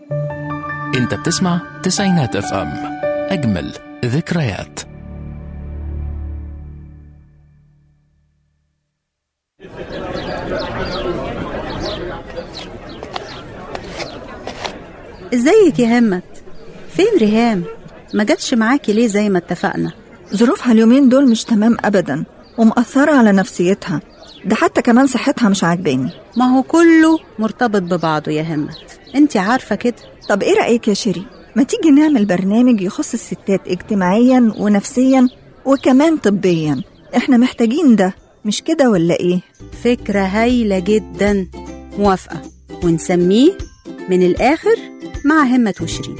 انت بتسمع تسعينات اف ام، اجمل ذكريات. ازيك يا همت؟ فين ريهام؟ ما جاتش معاكي ليه زي ما اتفقنا؟ ظروفها اليومين دول مش تمام ابدا ومأثرة على نفسيتها، ده حتى كمان صحتها مش عاجباني. ما هو كله مرتبط ببعضه يا همت، انتي عارفة كده. طب ايه رأيك يا شيري، ما تيجي نعمل برنامج يخص الستات اجتماعيا ونفسيا وكمان طبيا؟ احنا محتاجين ده، مش كده ولا ايه؟ فكرة هايلة جدا، موافقة. ونسميه من الآخر مع همت وشيرين.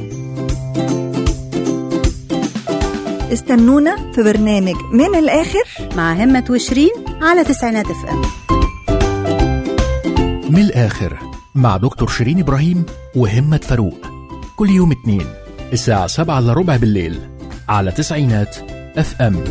استنونا في برنامج من الآخر مع همت وشيرين على تسعينات اف ام. من الآخر مع دكتور شيرين إبراهيم وهمت فاروق، كل يوم اثنين الساعة 7:15 بالليل على تسعينات اف ام.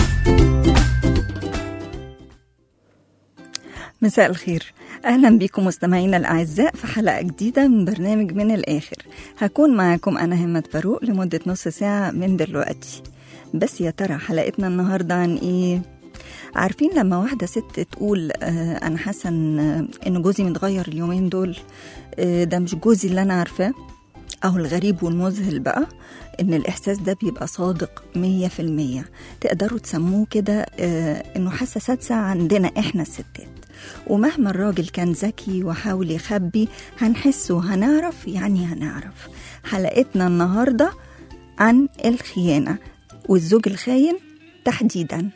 مساء الخير، أهلا بكم مستمعينا الأعزاء في حلقة جديدة من برنامج من الآخر. هكون معاكم أنا همت فاروق لمدة نص ساعة من دلوقتي. بس يا ترى حلقتنا النهاردة عن إيه؟ عارفين لما واحدة ست تقول أنا حاسة إن جوزي متغير اليومين دول، ده مش جوزي اللي أنا عارفاه. أو الغريب والمذهل بقى إن الإحساس ده بيبقى صادق 100%. تقدروا تسموه كده إنه حاسة سادسة عندنا إحنا الستات، ومهما الراجل كان ذكي وحاول يخبي هنحس وهنعرف، يعني هنعرف. حلقتنا النهاردة عن الخيانة والزوج الخاين تحديداً.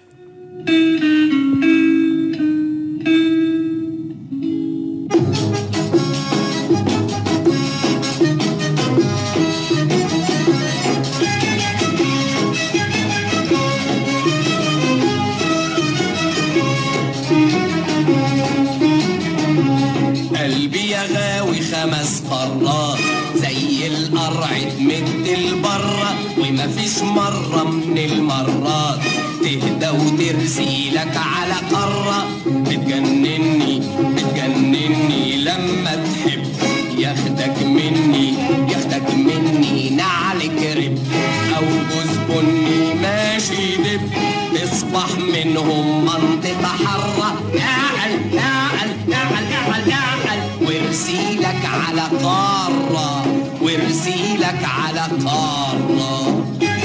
قلبي يا غاوي 5 قارات، زي القرع تمد البرة، ومفيش مرة من المرات تهدى وترسيلك على قارة. بتجنني لما تحب، ياخدك مني نعل كرب، او جوز بني ماشي دب، تصبح منهم منطقة حرة. نعل وارسيلك على قارة.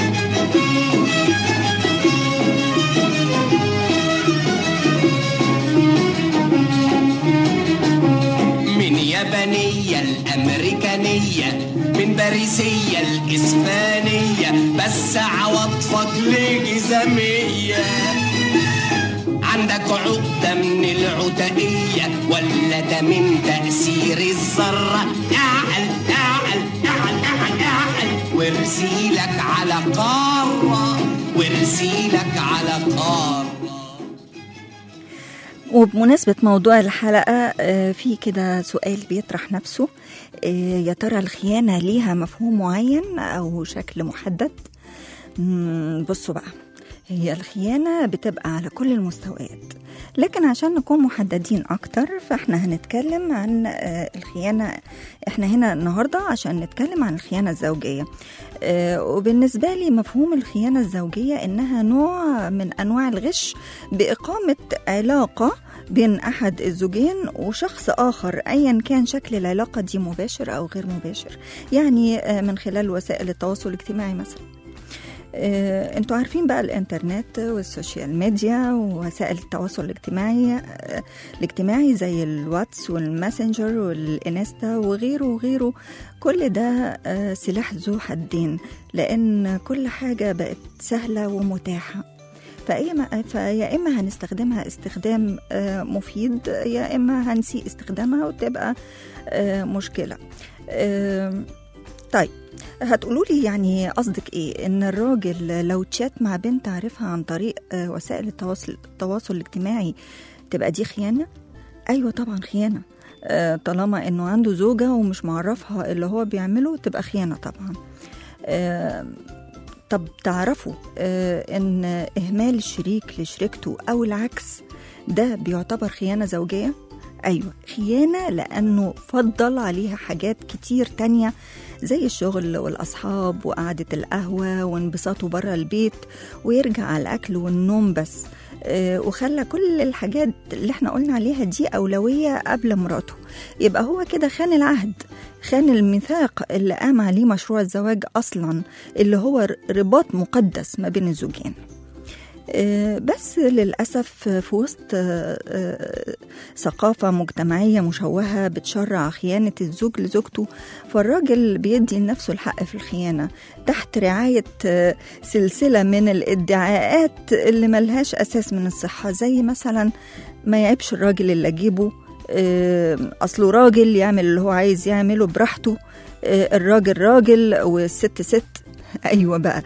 من يابانية الأمريكانية، من باريسية الإسبانية، بس عواطفك لجزامية. عندك عقدة من العتقية، ولا ده من تأثير الذرة؟ اعل وارسيلك على قارة. وبمناسبة موضوع الحلقة في كده سؤال بيطرح نفسه، يا ترى الخيانة ليها مفهوم معين أو شكل محدد؟ بصوا بقى، هي الخيانة بتبقى على كل المستويات، لكن عشان نكون محددين أكتر فإحنا هنتكلم عن الخيانة. إحنا هنا النهاردة عشان نتكلم عن الخيانة الزوجية. وبالنسبة لي مفهوم الخيانة الزوجية إنها نوع من أنواع الغش بإقامة علاقة بين أحد الزوجين وشخص آخر، أيا كان شكل العلاقة دي، مباشر أو غير مباشر، يعني من خلال وسائل التواصل الاجتماعي مثلا. انتوا عارفين بقى الانترنت والسوشيال ميديا ووسائل التواصل الاجتماعي زي الواتس والماسنجر والانستا وغيره، كل ده سلاح ذو حدين، لان كل حاجة بقت سهلة ومتاحة. فيا إما هنستخدمها استخدام مفيد، يا إما هنسيء استخدامها وتبقى مشكلة. طيب هتقولوا لي يعني قصدك ايه؟ ان الراجل لو تشات مع بنت عارفها عن طريق وسائل التواصل الاجتماعي تبقى دي خيانة؟ ايوه طبعا خيانة، طالما انه عنده زوجة ومش معرفها اللي هو بيعمله تبقى خيانة طبعا. طب تعرفوا ان اهمال الشريك لشريكته او العكس ده بيعتبر خيانة زوجية؟ ايوه خيانة، لانه فضل عليها حاجات كتير تانية زي الشغل والأصحاب وقعدة القهوة وانبساطه برا البيت، ويرجع على الأكل والنوم بس. وخلى كل الحاجات اللي احنا قلنا عليها دي أولوية قبل مراته. يبقى هو كده خان العهد، خان الميثاق اللي قام عليه مشروع الزواج أصلا، اللي هو رباط مقدس ما بين الزوجين. بس للأسف في وسط ثقافة مجتمعية مشوهة بتشرع خيانة الزوج لزوجته، فالراجل بيدي لنفسه الحق في الخيانة تحت رعاية سلسلة من الادعاءات اللي ملهاش أساس من الصحة، زي مثلا ما يعيبش الراجل اللي أجيبه، أصله راجل يعمل اللي هو عايز يعمله براحته، الراجل راجل والست ست. أيوة بقى،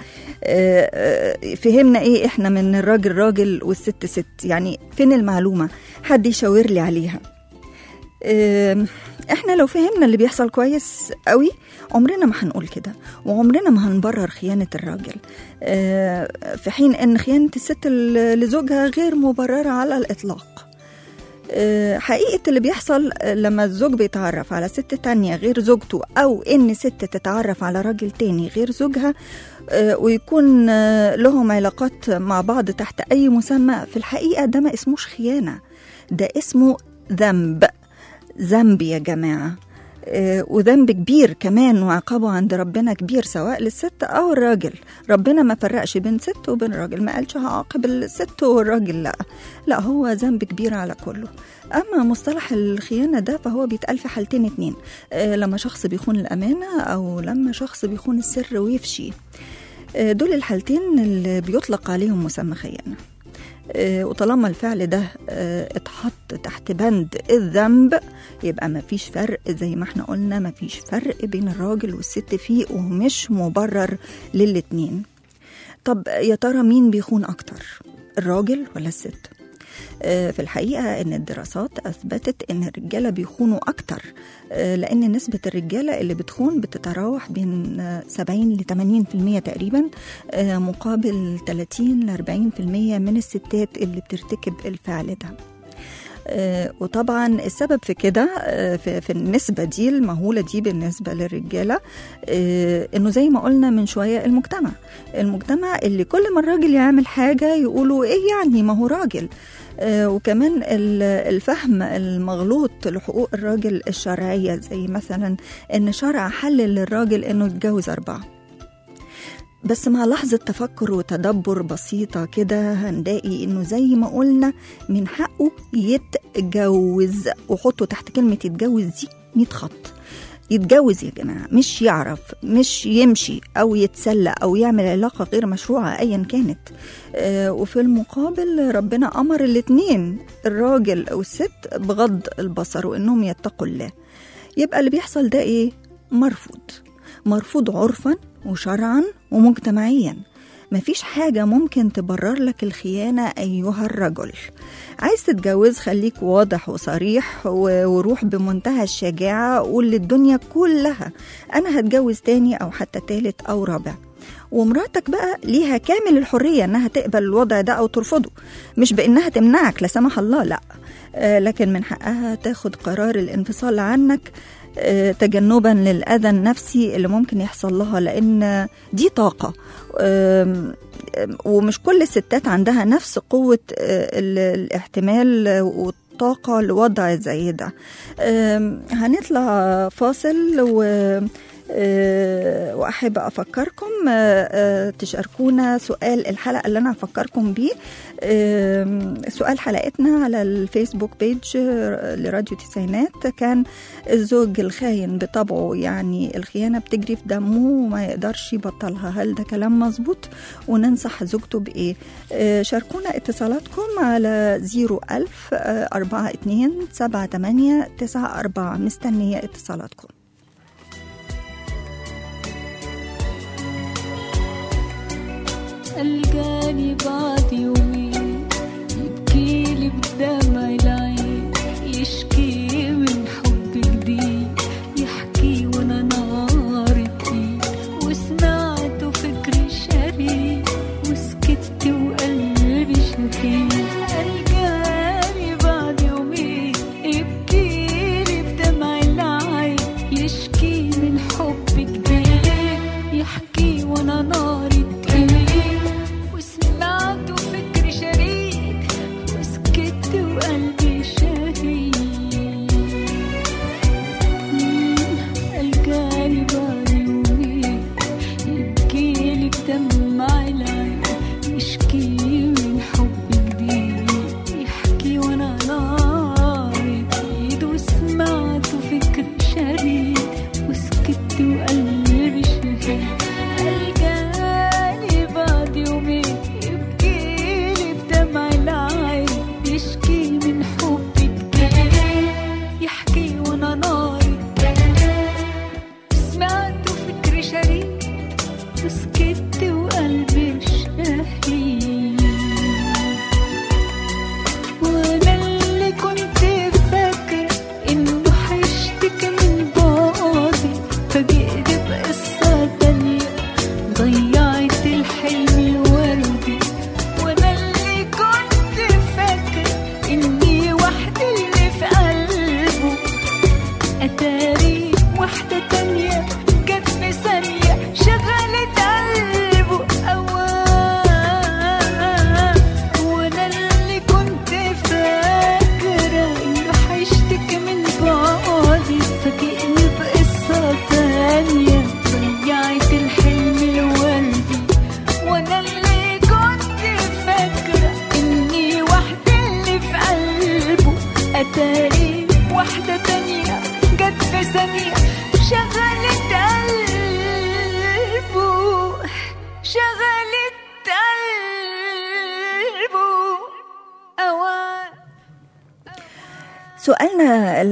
فهمنا إيه إحنا من الراجل راجل والست ست؟ يعني فين المعلومة؟ حد يشاور لي عليها. إحنا لو فهمنا اللي بيحصل كويس قوي عمرنا ما هنقول كده، وعمرنا ما هنبرر خيانة الراجل، في حين إن خيانة الست لزوجها غير مبررة على الإطلاق. حقيقة اللي بيحصل لما الزوج بيتعرف على ست تانية غير زوجته، أو إن ست تتعرف على راجل تاني غير زوجها ويكون لهم علاقات مع بعض تحت أي مسمى، في الحقيقة ده ما اسموش خيانة، ده اسمه ذنب يا جماعة، وذنب كبير كمان، وعقابه عند ربنا كبير سواء للست أو الراجل. ربنا ما فرقش بين ست وبين راجل، ما قالش هعاقب الست والراجل، لا هو ذنب كبير على كله. أما مصطلح الخيانة ده فهو بيتقال في حالتين اتنين، لما شخص بيخون الأمانة أو لما شخص بيخون السر ويفشي، دول الحالتين اللي بيطلق عليهم مسمى خيانة. وطالما الفعل ده اتحط تحت بند الذنب، يبقى ما فيش فرق، زي ما احنا قلنا ما فيش فرق بين الراجل والست فيه، ومش مبرر للاتنين. طب يا ترى مين بيخون أكتر، الراجل ولا الست؟ في الحقيقة إن الدراسات أثبتت إن الرجالة بيخونوا أكتر، لأن نسبة الرجالة اللي بتخون بتتراوح بين 70 ل 80% تقريبا، مقابل 30 ل 40% من الستات اللي بترتكب الفعل ده. وطبعا السبب في كده في النسبة دي المهولة دي بالنسبة للرجالة، انه زي ما قلنا من شوية المجتمع اللي كل ما الراجل يعمل حاجة يقولوا ايه يعني ما هو راجل. وكمان الفهم المغلوط لحقوق الراجل الشرعية، زي مثلا ان شرع حلل للراجل انه يتجوز 4. بس مع لحظة تفكر وتدبر بسيطة كده هنلاقي إنه زي ما قلنا من حقه يتجوز، وحطوا تحت كلمة يتجوز دي 100 خط. يتجوز يا جماعة، مش يعرف، مش يمشي أو يتسلى أو يعمل علاقة غير مشروعة أيا كانت. وفي المقابل ربنا أمر الاتنين الراجل أو الست بغض البصر وإنهم يتقوا الله. يبقى اللي بيحصل ده إيه؟ مرفوض عرفاً وشرعاً ومجتمعياً. مفيش حاجة ممكن تبرر لك الخيانة أيها الرجل. عايز تتجوز خليك واضح وصريح، وروح بمنتهى الشجاعة قول للدنيا كلها أنا هتجوز تاني أو حتى تالت أو رابع. ومراتك بقى ليها كامل الحرية أنها تقبل الوضع ده أو ترفضه، مش بأنها تمنعك لا سمح الله، لا، لكن من حقها تاخد قرار الانفصال عنك تجنبا للأذى النفسي اللي ممكن يحصل لها، لأن دي طاقة، ومش كل الستات عندها نفس قوة الاحتمال والطاقة لوضع زي ده. هنطلع فاصل وأحب أفكركم تشاركونا سؤال الحلقة اللي أنا أفكركم بيه. سؤال حلقتنا على الفيسبوك بيج لراديو تسعينات كان: الزوج الخاين بطبعه يعني الخيانة بتجري في دمه وما يقدرش يبطلها، هل ده كلام مظبوط؟ وننصح زوجته بإيه؟ شاركونا اتصالاتكم على 010427894. مستنية اتصالاتكم. ألقاني بعد يومين يبكيلي بدمع العين، يشكي من حب جديد، يحكي وانا نارتي، وسمعته فكري شريد، وسكت وقلبي شهيد. ألقاني بعد يومين يبكيلي بدمع العين، يشكي من حب جديد، سمعت فكر شريد وسكت وقلبي شهيد. قال جاني بعد يومين يبكيلي بدمع العين، يشكي من حبي كتير، يحكي وانا ناري. سمعت فكر شريد وسكت وقلبي شهيد. وانا اللي كنت فاكر انه حيشتكي من بعدي، فجئت بقصة تانية ضيعت الحلم الوردي. وانا اللي كنت فاكر اني وحدي اللي في قلبه، اتاري واحدة تانية جت في ثانية شغلت قلبه. وانا اللي كنت فاكرة انه حيشتكي من بعدي، فاجئني بقصة تانية ضيعت الحلم الوردي. وانا اللي كنت فاكرة اني وحدي اللي في قلبه، اتاري واحدة تانية جت في ثانية شغلت قلبه، شغلت قلبه. سؤالنا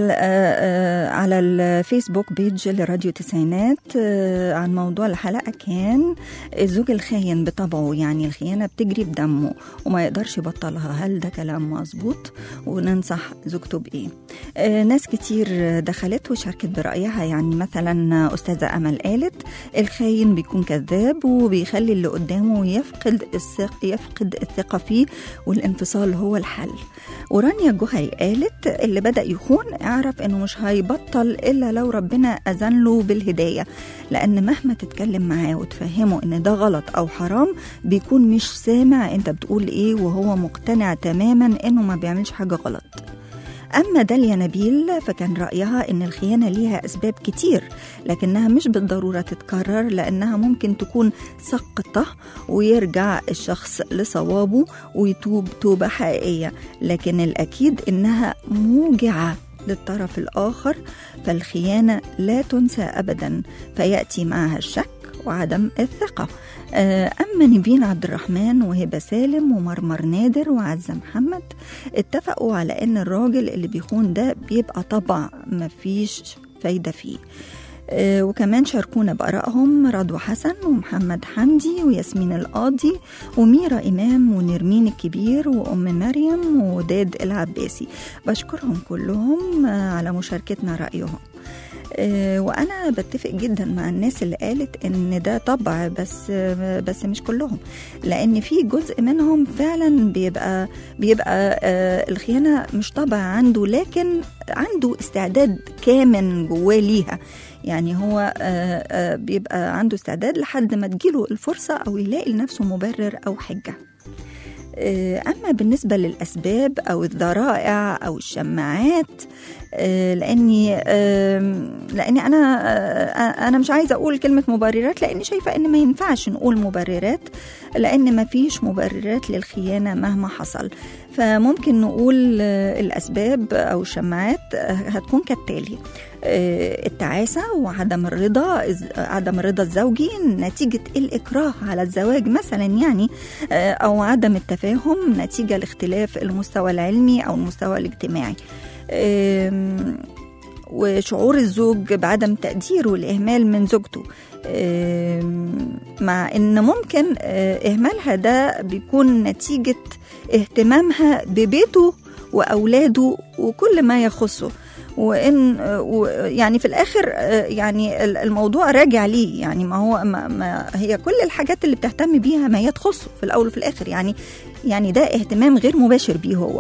على الفيسبوك بيج لراديو تسعينات عن موضوع الحلقة كان الزوج الخاين بطبعه، يعني الخيانة بتجري بدمه وما يقدرش يبطلها، هل ده كلام مظبوط؟ وننصح زوجته بإيه؟ ناس كتير دخلت وشاركت برأيها. يعني مثلا أستاذة أمل قالت الخاين بيكون كذاب وبيخلي اللي قدامه يفقد الثقة فيه، والانفصال هو الحل. ورانيا جوهري قالت اللي بدأ يخون اعرف انه مش هيبطل الا لو ربنا اذن له بالهداية، لان مهما تتكلم معاه وتفهمه ان ده غلط او حرام بيكون مش سامع انت بتقول ايه، وهو مقتنع تماما انه ما بيعملش حاجة غلط. أما داليا نبيل فكان رأيها إن الخيانة ليها أسباب كتير، لكنها مش بالضرورة تتكرر، لأنها ممكن تكون سقطة ويرجع الشخص لصوابه ويتوب توبة حقيقية، لكن الأكيد إنها موجعة للطرف الآخر. فالخيانة لا تنسى أبدا، فيأتي معها الشك وعدم الثقة. أما نبين عبد الرحمن وهبة سالم ومرمر نادر وعزة محمد اتفقوا على أن الراجل اللي بيخون ده بيبقى طبع مفيش فايدة فيه. وكمان شاركونا بآرائهم رضوى حسن ومحمد حمدي وياسمين القاضي وميرا إمام ونرمين الكبير وأم مريم وداد العباسي. بشكرهم كلهم على مشاركتنا رأيهم. وأنا بتفق جدا مع الناس اللي قالت إن ده طبع، بس مش كلهم، لأن في جزء منهم فعلا بيبقى الخيانة مش طبع عنده، لكن عنده استعداد كامن جواه ليها. يعني هو بيبقى عنده استعداد لحد ما تجيله الفرصة أو يلاقي لنفسه مبرر أو حجة. أما بالنسبة للأسباب أو الذرائع أو الشماعات، لأني أنا مش عايزة أقول كلمة مبررات، لأني شايفة أن ما ينفعش نقول مبررات، لأن ما فيش مبررات للخيانة مهما حصل. فممكن نقول الأسباب أو الشماعات هتكون كالتالي: التعاسة وعدم الرضا الزوجي نتيجة الإكراه على الزواج مثلا، يعني أو عدم التفاهم نتيجة لاختلاف المستوى العلمي أو المستوى الاجتماعي، وشعور الزوج بعدم تقديره والإهمال من زوجته، مع إن ممكن إهمالها ده بيكون نتيجة اهتمامها ببيته وأولاده وكل ما يخصه، وإن يعني في الآخر يعني الموضوع راجع ليه. يعني ما هو ما هي كل الحاجات اللي بتهتم بيها ما هي تخصه في الأول وفي الآخر، يعني ده اهتمام غير مباشر بيه هو.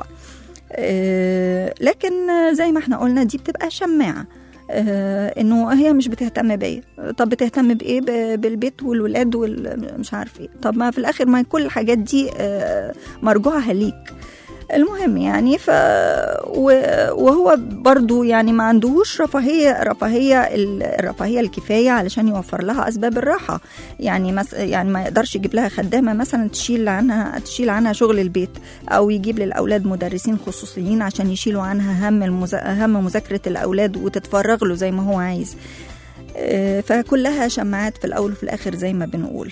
لكن زي ما احنا قلنا دي بتبقى شماعة، انه هي مش بتهتم بيا. طب بتهتم بايه؟ بالبيت والولاد والمش عارف ايه. طب ما في الاخر ما كل الحاجات دي مرجوعها ليك. المهم يعني وهو برضو يعني ما عندهوش الرفاهية الكفاية علشان يوفر لها أسباب الراحة. يعني ما يقدرش يجيب لها خدامة مثلا تشيل عنها شغل البيت، أو يجيب للأولاد مدرسين خصوصيين عشان يشيلوا عنها هم مذاكرة الأولاد وتتفرغ له زي ما هو عايز. فكلها شماعات في الأول وفي الآخر زي ما بنقول.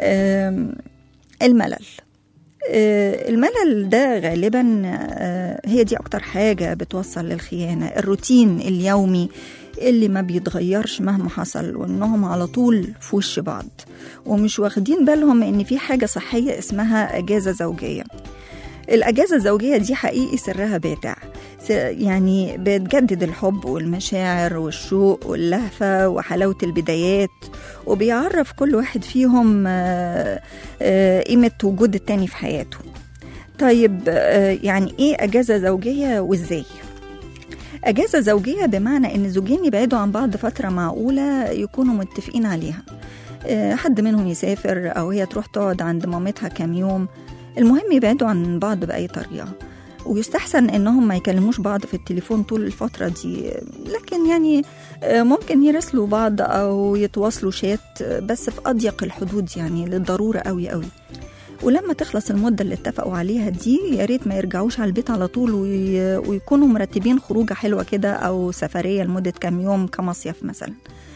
الملل ده غالبا هي دي أكتر حاجة بتوصل للخيانة. الروتين اليومي اللي ما بيتغيرش مهما حصل، وإنهم على طول في وش بعض ومش واخدين بالهم إن في حاجة صحية اسمها أجازة زوجية. الأجازة الزوجية دي حقيقي سرها باتع، يعني بتجدد الحب والمشاعر والشوق واللهفة وحلاوة البدايات، وبيعرف كل واحد فيهم قيمة وجود التاني في حياته. طيب يعني إيه أجازة زوجية وإزاي؟ أجازة زوجية بمعنى إن الزوجين يبعدوا عن بعض فترة معقولة يكونوا متفقين عليها. حد منهم يسافر أو هي تروح تقعد عند مامتها كام يوم، المهم يبعدوا عن بعض بأي طريقة. ويستحسن إنهم ما يكلموش بعض في التليفون طول الفترة دي، لكن يعني ممكن يرسلوا بعض أو يتواصلوا شات، بس في أضيق الحدود يعني للضرورة قوي قوي. ولما تخلص المدة اللي اتفقوا عليها دي، يا ريت ما يرجعوش على البيت على طول، ويكونوا مرتبين خروجة حلوة كده أو سفرية لمدة كام يوم كمصيف مثلا.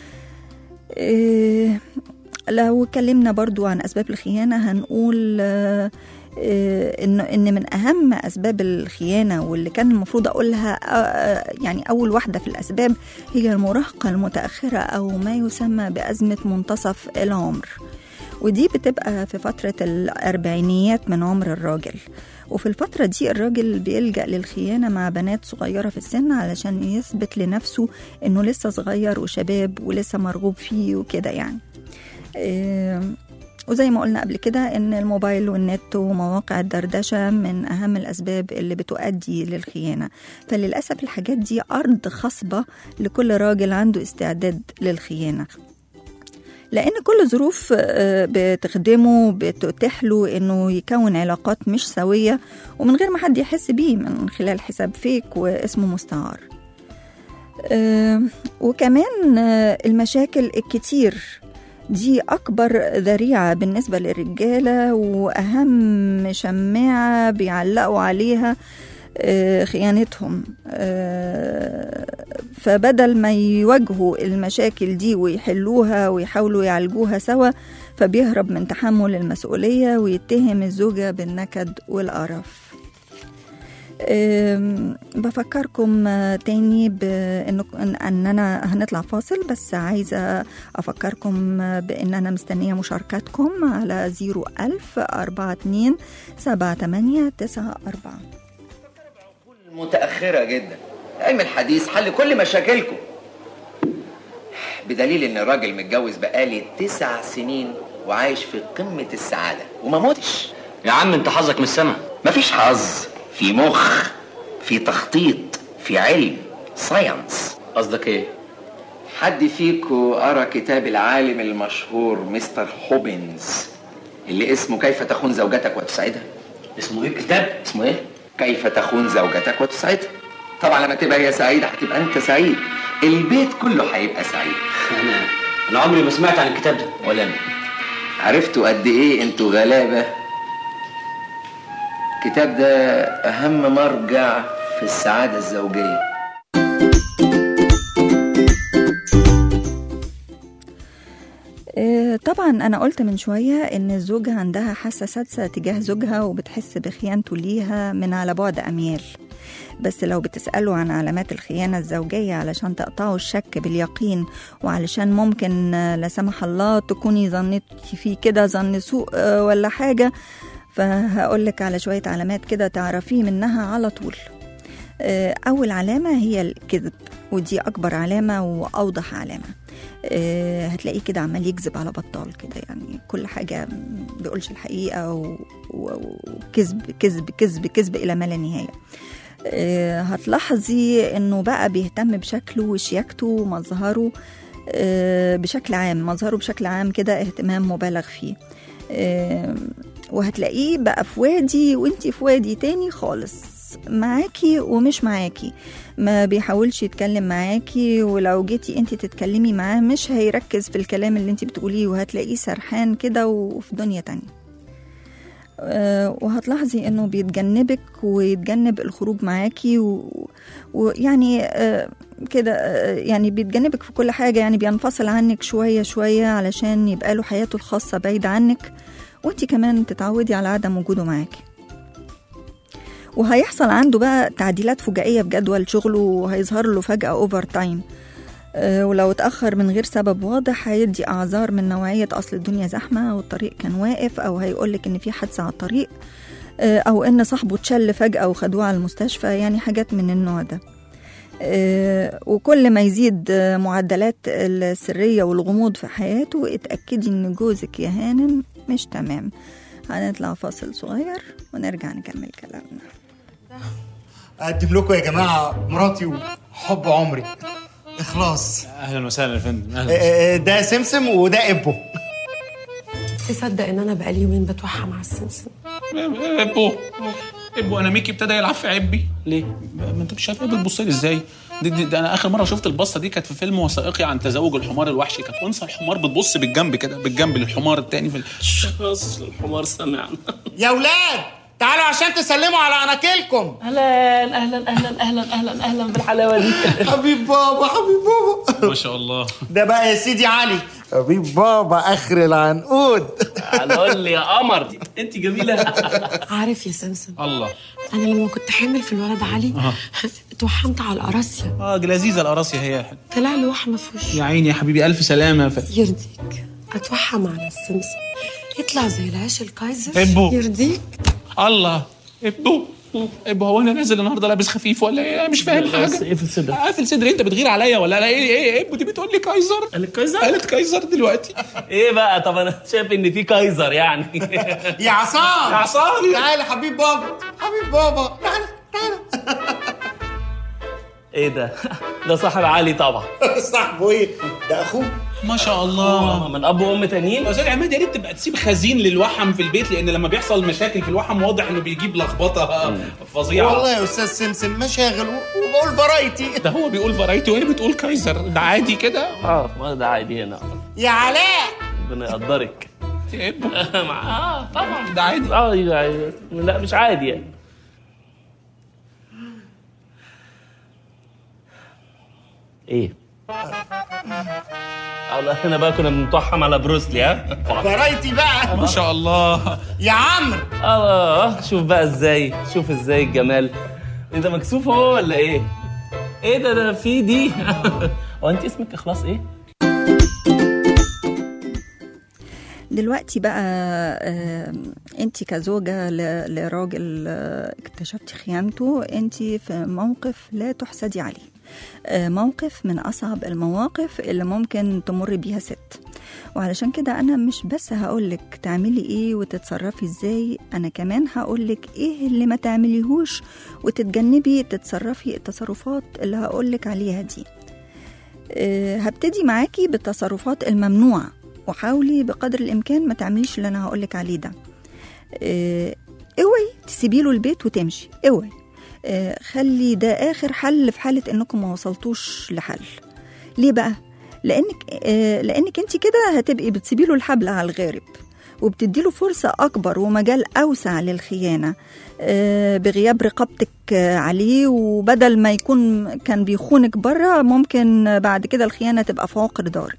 لو اتكلمنا برضو عن أسباب الخيانة هنقول إن من أهم أسباب الخيانة واللي كان المفروض أقولها يعني أول واحدة في الأسباب هي المراهقة المتأخرة، أو ما يسمى بأزمة منتصف العمر. ودي بتبقى في فترة الأربعينيات من عمر الراجل، وفي الفترة دي الراجل بيلجأ للخيانة مع بنات صغيرة في السن علشان يثبت لنفسه إنه لسه صغير وشباب ولسه مرغوب فيه وكده يعني. وزي ما قلنا قبل كده إن الموبايل والنت ومواقع الدردشة من أهم الأسباب اللي بتؤدي للخيانة. فللأسف الحاجات دي أرض خصبة لكل راجل عنده استعداد للخيانة، لأن كل ظروف بتخدمه بتتيح له إنه يكون علاقات مش سوية ومن غير ما حد يحس بيه، من خلال حساب فيك واسمه مستعار. وكمان المشاكل الكتير دي أكبر ذريعة بالنسبة للرجالة وأهم شماعة بيعلقوا عليها خيانتهم. فبدل ما يواجهوا المشاكل دي ويحلوها ويحاولوا يعالجوها سوا، فبيهرب من تحمل المسؤولية ويتهم الزوجة بالنكد والقرف. بفكركم تاني أننا هنطلع فاصل، بس عايزة أفكركم بأن أنا مستنية مشاركاتكم على 010427894. متأخرة جدا. علم الحديث حل كل مشاكلكم، بدليل ان الراجل متجوز بقالي 9 سنين وعايش في قمة السعادة وما موتش. يا عم انت حظك من السما. مفيش حظ، في مخ، في تخطيط، في علم، ساينس. قصدك ايه؟ حد فيكو قرأ كتاب العالم المشهور مستر هوبنز اللي اسمه كيف تخون زوجتك وتسعدها؟ اسمه ايه الكتاب؟ اسمه ايه؟ كيف تخون زوجتك وتسعدها. طبعا لما تبقى هي سعيدة هتبقى انت سعيد، البيت كله هيبقى سعيد. انا عمري ما سمعت عن الكتاب ده. ولا انا. عرفتوا قد ايه انتوا غلابة؟ الكتاب ده اهم مرجع في السعادة الزوجية. طبعا أنا قلت من شوية إن الزوجة عندها حاسة سادسة تجاه زوجها وبتحس بخيانته ليها من على بعد أميال. بس لو بتسألوا عن علامات الخيانة الزوجية علشان تقطعوا الشك باليقين، وعلشان ممكن لا سمح الله تكوني ظنيتي فيه كده ظن سوء ولا حاجة، فهقولك على شوية علامات كده تعرفيه منها على طول. أول علامة هي الكذب، ودي أكبر علامة وأوضح علامة. هتلاقيه كده عمال يكذب على بطال كده، يعني كل حاجة بيقولش الحقيقة وكذب كذب كذب كذب إلى ما لا نهاية. هتلاحظي إنه بقى بيهتم بشكله وشياكته ومظهره بشكل عام، مظهره بشكل عام كده اهتمام مبالغ فيه. وهتلاقيه بقى في وادي وانتي في وادي تاني خالص، معاكي ومش معاكي، ما بيحاولش يتكلم معاكي، ولو جيتي انتي تتكلمي معاه مش هيركز في الكلام اللي انتي بتقوليه، وهتلاقيه سرحان كده وفي دنيا تانية. وهتلاحظي انه بيتجنبك ويتجنب الخروج معاكي ويعني كده يعني بيتجنبك في كل حاجة، يعني بينفصل عنك شوية شوية علشان يبقى له حياته الخاصة بعيدة عنك، وانتي كمان تتعودي على عدم وجوده معاكي. وهيحصل عنده بقى تعديلات فجائية بجدول شغله، وهيظهر له فجأة اوفر تايم، ولو اتأخر من غير سبب واضح هيدي أعذار من نوعية أصل الدنيا زحمة والطريق كان واقف، أو هيقولك إن في حادثة على الطريق، أو إن صاحبه اتشل فجأة وخدوه على المستشفى، يعني حاجات من النوع ده. وكل ما يزيد معدلات السرية والغموض في حياته اتأكدي إن جوزك يا هانم مش تمام. هنطلع فاصل صغير ونرجع نكمل كلامنا. أقدم لكم يا جماعة مراتي وحب عمري، إخلاص. اهلا وسهلا يا فندم. ده سمسم وده ابو. تصدق ان انا بقالي يومين بتوحى مع السمسم. ابو انا ميكي ابتدى يلعب في عبي. ليه؟ ما انت مش شايف بتبص لي ازاي؟ ده انا اخر مره شفت البصه دي كانت في فيلم وثائقي عن تزاوج الحمار الوحشي، كانت انثى الحمار بتبص بالجنب كده، بالجنب للحمار التاني في خلاص الحمار سمعنا. يا ولاد تعالوا عشان تسلموا على عناكلكم. اهلا اهلا اهلا اهلا اهلا اهلا بالحلاوه دي. حبيب بابا حبيب بابا. ما شاء الله. ده بقى يا سيدي علي حبيب بابا اخر العنقود. قول لي يا قمر انت جميله. عارف يا سمسم، الله، انا لما كنت حامل في الولد علي اتوحمت على القراصيه. لذيذه القراصيه هي. طلع له وحمه في وشه. يا عيني يا حبيبي، الف سلامه. يرضيك اتوحم على السمسم يطلع زي العيش الكايزر؟ يرضيك؟ الله. ابو هو انا نازل النهارده لابس خفيف ولا ايه؟ مش فاهم حاجه. قافل صدرك. قافل صدري. انت بتغير عليا ولا لا؟ ايه ابو دي بتقول لي كايزر؟ قالت كايزر دلوقتي. ايه بقى؟ طب انا شايف ان في كايزر يعني. يا عصام يا عصام تعالى حبيب بابا حبيب بابا تعالى. ايه ده صاحب علي طبعا. صاحبه ايه؟ ده اخوه. ما شاء الله. من اب وام تانيين. استاذ عماد يا ريت تبقى تسيب خزين للوحم في البيت، لان لما بيحصل مشاكل في الوحم واضح انه بيجيب لخبطه فظيعه. والله يا استاذ سمسم مشاغل وبقول فرايتي. ده هو بيقول فرايتي وهي بتقول كايزر، ده عادي كده؟ ما ده عادي هنا. يا علاء ربنا يقدرك. طبعا ده عادي. لا مش عادي يعني. ايه؟ الله احنا بقى كنا بنتوحم على بروسلي. ها فرايتي بقى. ما شاء الله يا عمرو. شوف بقى ازاي، شوف ازاي الجمال. انت مكسوف هو ولا ايه؟ ايه ده في دي. هو انت اسمك اخلاص ايه؟ دلوقتي بقى انت كزوجة لراجل اكتشفتي خيانته، انت في موقف لا تحسدي عليه، موقف من أصعب المواقف اللي ممكن تمر بيها ست. وعلشان كده أنا مش بس هقولك تعملي إيه وتتصرفي إزاي، أنا كمان هقولك إيه اللي ما تعمليهوش وتتجنبي تتصرفي التصرفات اللي هقولك عليها دي. هبتدي معاكي بالتصرفات الممنوعة، وحاولي بقدر الإمكان ما تعمليش اللي أنا هقولك عليه ده. اوعي تسيبيله البيت وتمشي، اوعي. خلي ده آخر حل في حالة إنكم ما وصلتوش لحل. ليه بقى؟ لأنك انت كده هتبقي بتسيبيله الحبل على الغارب، وبتديله فرصة أكبر ومجال أوسع للخيانة بغياب رقابتك عليه. وبدل ما يكون كان بيخونك بره، ممكن بعد كده الخيانة تبقى في عقر دارك.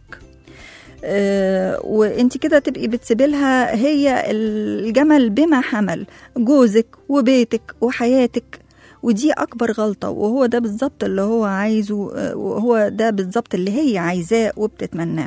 وانت كده تبقي بتسيبيلها هي الجمل بما حمل، جوزك وبيتك وحياتك. ودي أكبر غلطة، وهو ده بالظبط اللي هو عايزه، وهو ده بالظبط اللي هي عايزاه وبتتمناه.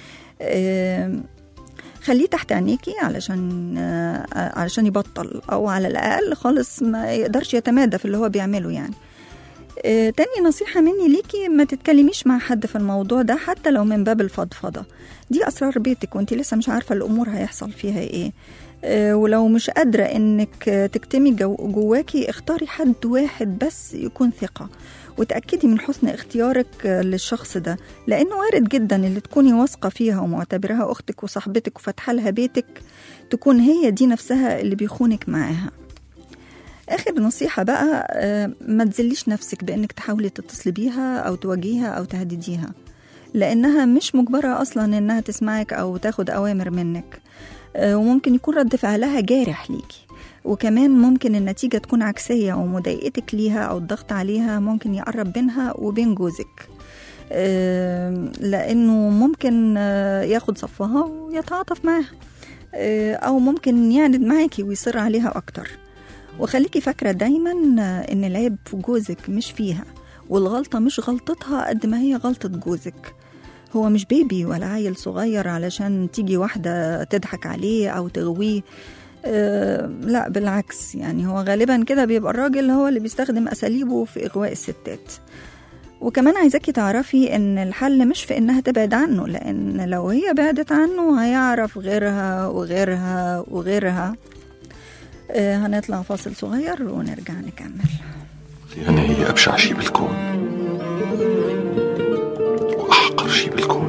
خليه تحت عينيكي علشان يبطل، أو على الأقل خالص ما يقدرش يتمادى في اللي هو بيعمله يعني. تاني نصيحة مني ليكي، ما تتكلميش مع حد في الموضوع ده حتى لو من باب الفضفضة. دي أسرار بيتك وانتي لسه مش عارفة الأمور هيحصل فيها ايه. ولو مش قادرة انك تكتمي جواكي، اختاري حد واحد بس يكون ثقة، وتأكدي من حسن اختيارك للشخص ده، لأنه وارد جدا اللي تكوني واثقة فيها ومعتبرها أختك وصاحبتك وفتح لها بيتك تكون هي دي نفسها اللي بيخونك معاها. آخر نصيحة بقى، ما تذليش نفسك بأنك تحاولي تتصلي بيها أو تواجهيها أو تهدديها، لأنها مش مجبرة أصلا إنها تسمعك أو تاخد أوامر منك، وممكن يكون رد فعلها جارح ليكي، وكمان ممكن النتيجة تكون عكسية، ومضايقتك ليها أو الضغط عليها ممكن يقرب بينها وبين جوزك، لأنه ممكن ياخد صفها ويتعاطف معها، أو ممكن يعند معاكي ويصر عليها أكتر. وخليكي فاكرة دايما إن العيب في جوزك مش فيها، والغلطة مش غلطتها قد ما هي غلطة جوزك. هو مش بيبي ولا عيل صغير علشان تيجي واحدة تضحك عليه أو تغويه، لا بالعكس، يعني هو غالبا كده بيبقى الراجل هو اللي بيستخدم أساليبه في إغواء الستات. وكمان عايزاكي تعرفي إن الحل مش في إنها تبعد عنه، لأن لو هي بعدت عنه هيعرف غيرها وغيرها وغيرها. هنطلع فاصل صغير ونرجع نكمل. يعني هي أبشع شي بالكون وأحقر شي بالكون،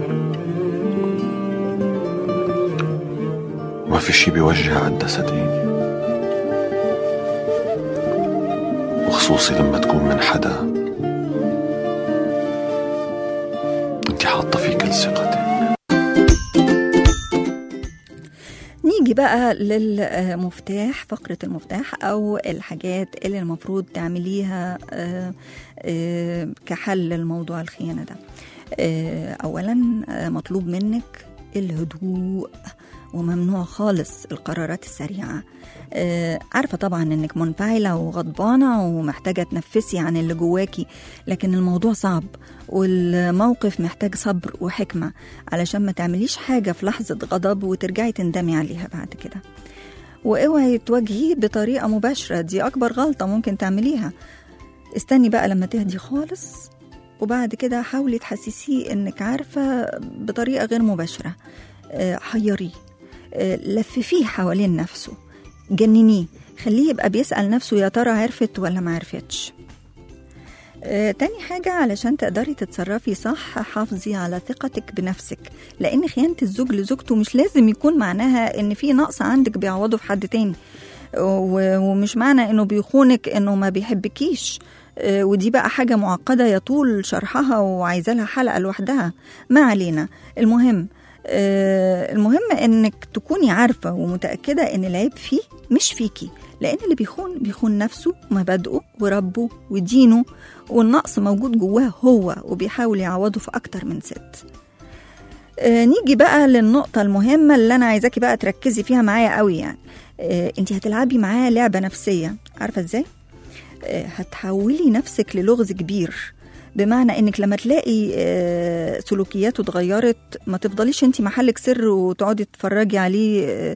ما في شي بيوجه عدها صدقيني، وخصوصي لما تكون من حدا انت حاطة فيه كل ثقتك. نيجي بقى للمفتاح، فقرة المفتاح أو الحاجات اللي المفروض تعمليها كحل لموضوع الخيانة ده. أولا مطلوب منك الهدوء، وممنوع خالص القرارات السريعة. عارفة طبعا انك منفعلة وغضبانة ومحتاجة تنفسي عن اللي جواكي، لكن الموضوع صعب والموقف محتاج صبر وحكمة علشان ما تعمليش حاجة في لحظة غضب وترجعي تندمي عليها بعد كده. واوعي تواجهيه بطريقة مباشرة، دي اكبر غلطة ممكن تعمليها. استني بقى لما تهدي خالص، وبعد كده حاولي تحسسيه انك عارفة بطريقة غير مباشرة. حيريه، لففيه حوالين نفسه، جننيه، خليه يبقى بيسأل نفسه يا ترى عرفت ولا ما عرفتش. تاني حاجة، علشان تقدري تتصرفي صح، حافظي على ثقتك بنفسك، لأن خيانة الزوج لزوجته مش لازم يكون معناها إن في نقص عندك بيعوضه في حد تاني، ومش معنى إنه بيخونك إنه ما بيحبكيش، ودي بقى حاجة معقدة يطول شرحها وعايزة لها حلقة لوحدها. ما علينا، المهم انك تكوني عارفة ومتأكدة ان العيب فيه مش فيكي، لان اللي بيخون نفسه، مبادئه وربه ودينه، والنقص موجود جواه هو وبيحاول يعوضه في اكتر من ست. نيجي بقى للنقطة المهمة اللي انا عايزاكي بقى تركزي فيها معايا قوي. يعني انت هتلعبي معاه لعبة نفسية. عارفة ازاي؟ هتحولي نفسك للغز كبير، بمعنى انك لما تلاقي سلوكياته اتغيرت ما تفضليش انت محلك سر وتقعدي تتفرجي عليه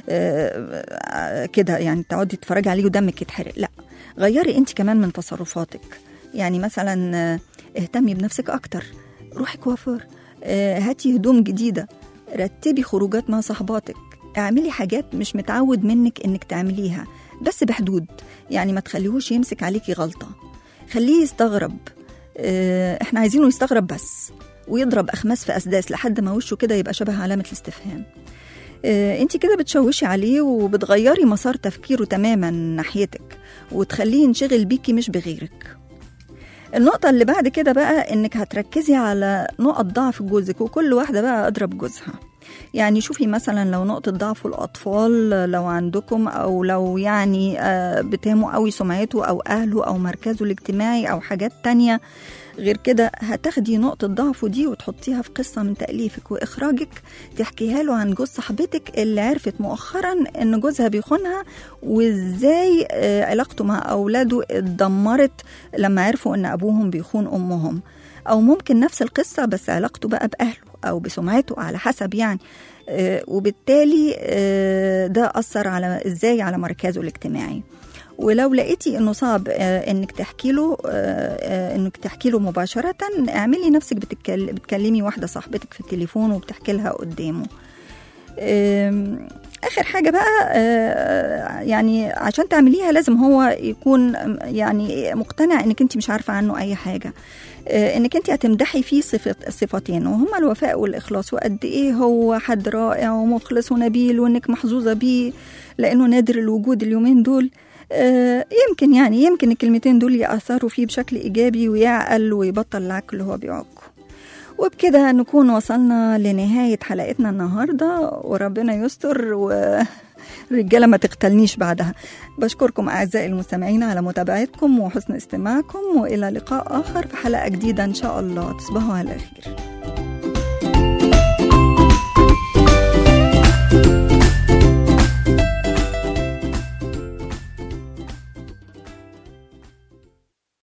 كده، يعني تقعدي تتفرجي عليه ودمك يتحرق. لا، غيري انت كمان من تصرفاتك. يعني مثلا اهتمي بنفسك اكتر، روحي كوافير، هاتي هدوم جديدة، رتبي خروجات مع صحباتك، اعملي حاجات مش متعود منك انك تعمليها، بس بحدود. يعني ما تخليهوش يمسك عليكي غلطة، خليه يستغرب. احنا عايزينه يستغرب بس، ويضرب أخماس في أسداس لحد ما وشه كده يبقى شبه علامة الاستفهام. انت كده بتشوشي عليه وبتغيري مسار تفكيره تماما ناحيتك، وتخليه ينشغل بيكي مش بغيرك. النقطة اللي بعد كده بقى انك هتركزي على نقط ضعف جوزك، وكل واحدة بقى أضرب جوزها. يعني شوفي مثلا لو نقطة ضعف الأطفال لو عندكم، أو لو يعني بتهموا قوي سمعته أو أهله أو مركزه الاجتماعي أو حاجات تانية غير كده، هتاخدي نقطة ضعفه دي وتحطيها في قصة من تأليفك وإخراجك، تحكيها له عن جوز صاحبتك اللي عرفت مؤخرا إن جوزها بيخونها، وإزاي علاقته مع أولاده اتدمرت لما عرفوا إن أبوهم بيخون أمهم. أو ممكن نفس القصة بس علاقته بقى بأهله أو بسمعته على حسب يعني، وبالتالي ده أثر على إزاي على مركزه الاجتماعي. ولو لقيتي إنه صعب إنك تحكي له مباشرة، اعملي نفسك بتكلمي واحدة صاحبتك في التليفون وبتحكي لها قدامه. اخر حاجه بقى يعني عشان تعمليها لازم هو يكون يعني مقتنع انك انت مش عارفه عنه اي حاجه، انك انت هتمدحي فيه صفتين وهما الوفاء والاخلاص، وقد ايه هو حد رائع ومخلص ونبيل وانك محظوظه بيه لانه نادر الوجود اليومين دول. يمكن الكلمتين دول يأثروا فيه بشكل إيجابي ويعقل ويبطل العك اللي هو بيعكه. وبكده نكون وصلنا لنهاية حلقتنا النهاردة، وربنا يستر والرجالة ما تقتلنيش بعدها. بشكركم أعزائي المستمعين على متابعتكم وحسن استماعكم، وإلى لقاء آخر في حلقة جديدة إن شاء الله. تصبحوا على خير.